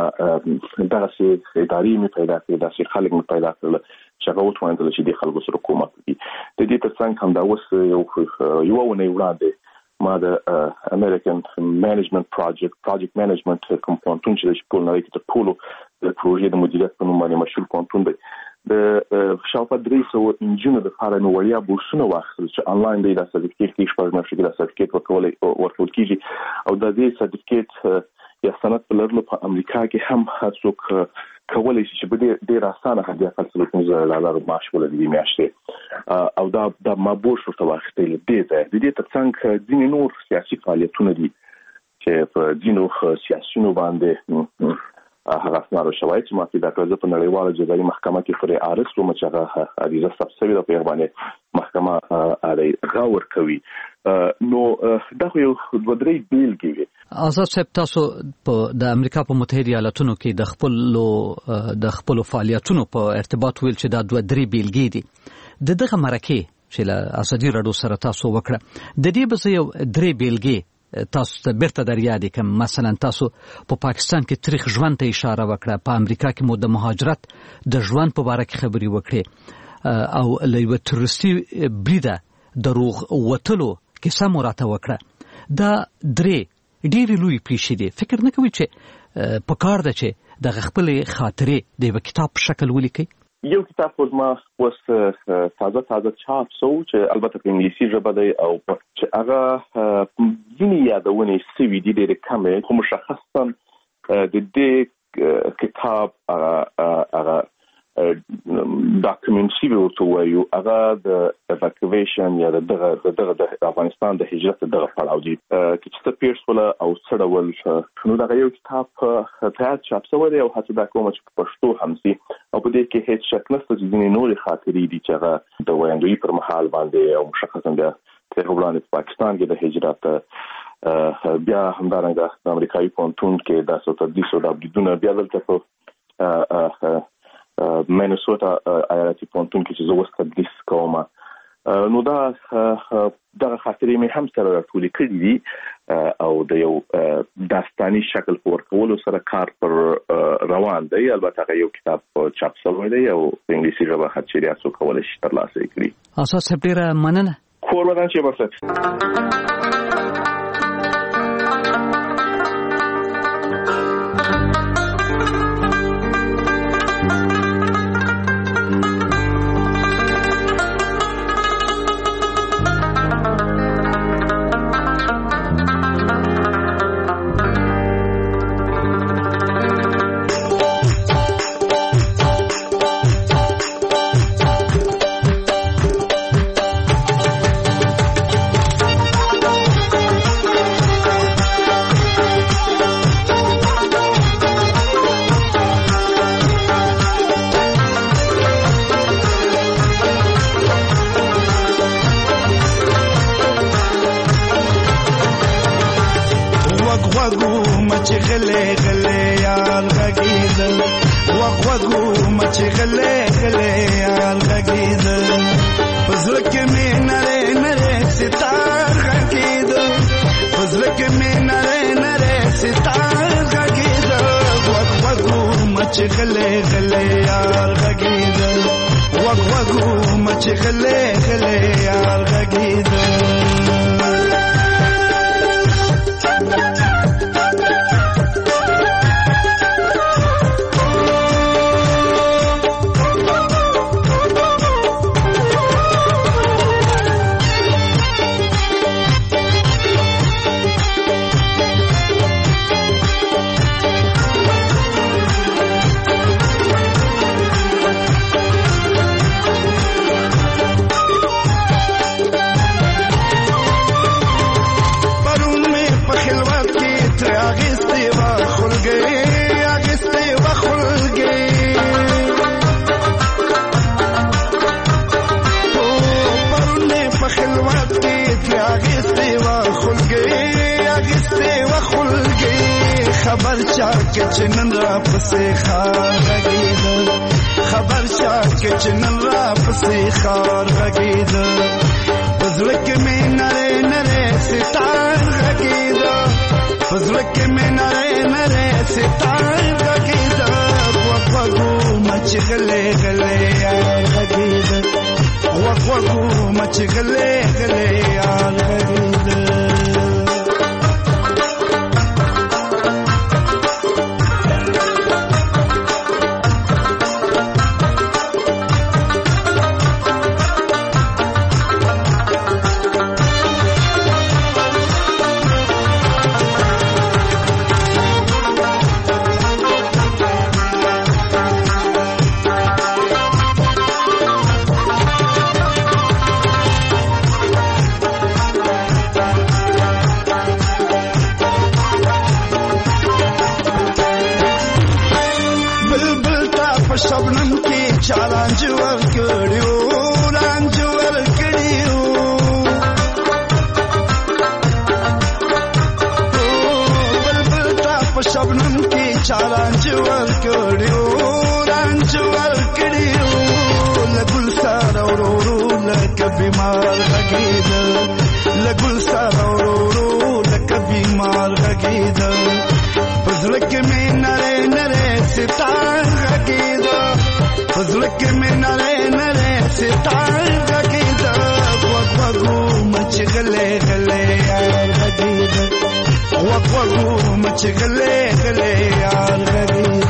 دغسې ادارې مې پیدا کړې، داسې خلک مې پیدا کړل چې هغه وتوانېدل چې دې خلکو سره کومک وکړي. د دې تر څنګ همدا اوس یو یوه اونۍ وړاندې ما د امریکن مینجمنت پروجیکټ پروجیکټ مینجمنت کوم پوهنتون چې د ټول نړۍ کې تر ټولو د پروژې د مدیریت په نوم باندې مشهور پوهنتون دی، د شاوخوا درې سوه نجونو دپاره مې وړیا بورسونه واخیستل چې انلاین دی دا سرټیفیکېټ کې شپږ میاشتې کې دا سرټیفیکېټ ورکولی ورکول کېږي، او د دې سرټیفیکېټ یا سند په لرلو په امریکا کې هم هر څوک کولی شي چې په ډېر ډېر اسانه حد اقل څلور پنځه زره ډالر معاش ولري دې میاشتې، او دا دا ما بورس ورته واخیستی له دې ځایه. د دې تر څنګ ځینې نور سیاسي فعالیتونه دي چې په ځینو سیاسیونو باندې هغه اسناد او شواهد چې ما پیدا کړل، زه په نړیواله جزایي محکمه کې پرې عارض شوم چې هغه عریضه ثبت شوې ده، په هغه باندې محکمه غور کوي. نو دا خو یو دوه درې بیلګې وي. آزاد صاحب، تاسو په د امریکا په متحده ایالاتونو کې د خپلو د خپلو فعالیتونو په ارتباط ویل چې دا دوه درې بیلګې دي. د دغه مرکې چې له ازادي راډیو سره تاسو وکړه، د دې به زه یو درې بیلګې تاسو ته بیرته در یادې کړم. مثلا تاسو په پاکستان کې تاریخ ژوند ته اشاره وکړه، په امریکا کې مو د مهاجرت د ژوند په باره کې خبرې وکړې، او له یوه تروریستي بریده د روغ وتلو کیسه مو راته وکړه. دا درې ډېرې لوی پیښې دي. فکر نه کوي چې په کار ده چې د خپلې خاطرې د یو کتاب په شکل ولیکي؟ یو کتاب خو زما اوس تازه تازه چاپ شو چې البته په انګلیسي ژبه دی او چې هغه ځینې یادونې سوي دي ډېرې کمې، خو مشخصا د دې کتاب هغه ډاکومنټري به ورته وایو، هغه د ایواکویشن یا دغه دغه د افغانستان د هجرت دغه پړاو دي چې څه پیښ ولا او څه ډول. نو دغه یو کتاب تیار چاپ شوی دی او هڅه دا کوم چې په پښتو هم سي او په دې کې هیڅ شک نشته چې ځینې نورې خاطرې دي چې هغه د ویاندوی پر مهال باندې او مشخصا بیا تر وړاندې په پاکستان کې د هجرت بیا همدارنګه د امریکایي پونتون کې د تدریس او د بریدونه بیا دلته په مینیسوټا ایالتي پونتون کې چې زه اوس تدریس کوم. نو دا دغه خاطرې مې هم سره راټولې کړې دي او د یو داستاني شکل په ورکولو سره کار پر روان دی. البته هغه یو کتاب چاپ شوی دی او په انګلیسي ژبه هر چیرې تاسو کولی شئ ترلاسه یې کړئ. اساس صاحب ډېره مننه. کور ودان چې بس خبر شاه کې چنن را پسې خار غږید خبر شاه کې چنن را پسې خار غږید پزړه کې مې نره نره ستار غږید پزړه کې مې نره نره ستار غږید وقفو مچ غلې غلې یار غږید وقفو مچ غلې غلې یار غږید وګو مچ غلې غلې یار غږیږي